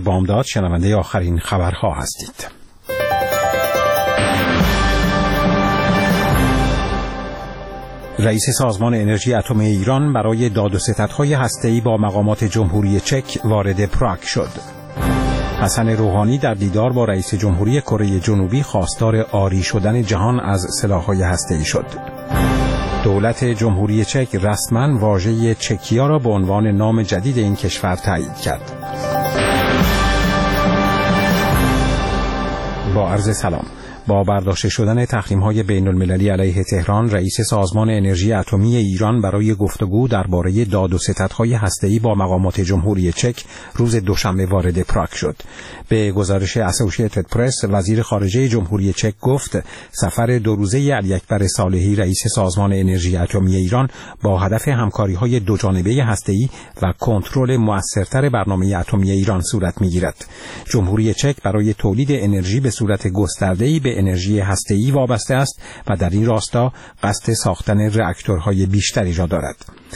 بامداد شنونده آخرین خبرها هستید. رئیس سازمان انرژی اتمی ایران برای داد و ستدهای هسته‌ای با مقامات جمهوری چک وارد پراگ شد. حسن روحانی در دیدار با رئیس جمهوری کره جنوبی خواستار عاری شدن جهان از سلاح‌های هسته‌ای شد. دولت جمهوری چک رسما واژه چکیا را به عنوان نام جدید این کشور تایید کرد. با عرض سلام. با برداشته شدن تحریم‌های بین‌المللی علیه تهران، رئیس سازمان انرژی اتمی ایران برای گفتگو درباره داد و ستدهای هسته‌ای با مقامات جمهوری چک روز دوشنبه وارد پراگ شد. به گزارش اسوسییتد پرس، وزیر خارجه جمهوری چک گفت سفر 2 روزه علی اکبر صالحی رئیس سازمان انرژی اتمی ایران با هدف همکاری‌های دوجانبه هسته‌ای و کنترل مؤثرتر برنامه اتمی ایران صورت می‌گیرد. جمهوری چک برای تولید انرژی به صورت گسترده‌ای به انرژی هسته‌ای وابسته است و در این راستا قصد ساختن راکتورهای بیشتری را دارد.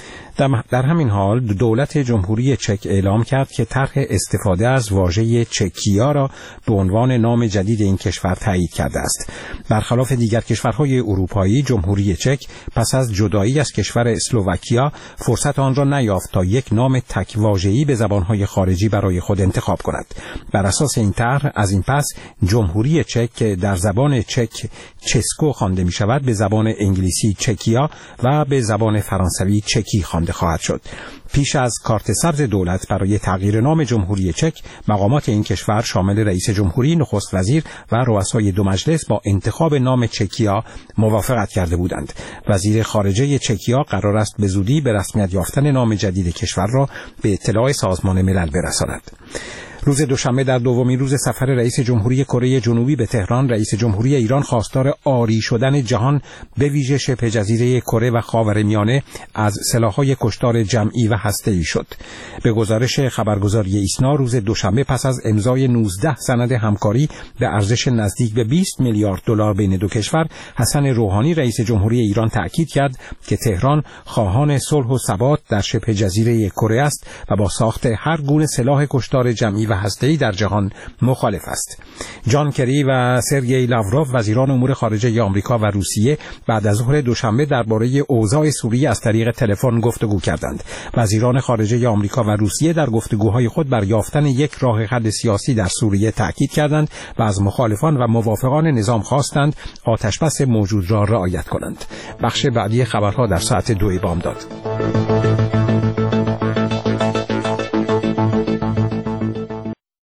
در همین حال دولت جمهوری چک اعلام کرد که طرح استفاده از واژه چکیا را به عنوان نام جدید این کشور تایید کرده است. برخلاف دیگر کشورهای اروپایی، جمهوری چک پس از جدایی از کشور اسلوواکیا فرصت آن را نیافت تا یک نام تک واژه‌ای به زبانهای خارجی برای خود انتخاب کند. بر اساس این طرح از این پس جمهوری چک که در زبان چک چسکو خوانده می شود، به زبان انگلیسی چکیا و به زبان فرانسوی چکی خوانده خواهد شد. پیش از کارت سبز دولت برای تغییر نام جمهوری چک، مقامات این کشور شامل رئیس جمهوری، نخست وزیر و رؤسای 2 مجلس با انتخاب نام چکیا موافقت کرده بودند. وزیر خارجه چکیا قرار است به زودی به رسمیت یافتن نام جدید کشور را به اطلاع سازمان ملل برساند. روز دوشنبه در دومین روز سفر رئیس جمهوری کره جنوبی به تهران، رئیس جمهوری ایران خواستار عاری شدن جهان به ویژه شبه جزیره کره و خاورمیانه از سلاح‌های کشتار جمعی و هسته‌ای شد. به گزارش خبرگزاری ایسنا، روز دوشنبه پس از امضای 19 سند همکاری به ارزش نزدیک به 20 میلیارد دلار بین دو کشور، حسن روحانی رئیس جمهوری ایران تأکید کرد که تهران خواهان صلح و ثبات در شبه جزیره کره است و با ساخت هر گونه سلاح کشتار جمعی و هسته‌ای در جهان مخالف است. جان کری و سرگئی لاوروف وزیران امور خارجه آمریکا و روسیه بعد از ظهر دوشنبه درباره اوضاع سوریه از طریق تلفن گفتگو کردند. وزیران خارجه آمریکا و روسیه در گفتگوهای خود بر یافتن یک راه حل سیاسی در سوریه تاکید کردند و از مخالفان و موافقان نظام خواستند آتشبس موجود را رعایت کنند. بخش بعدی خبرها در ساعت 2 بامداد.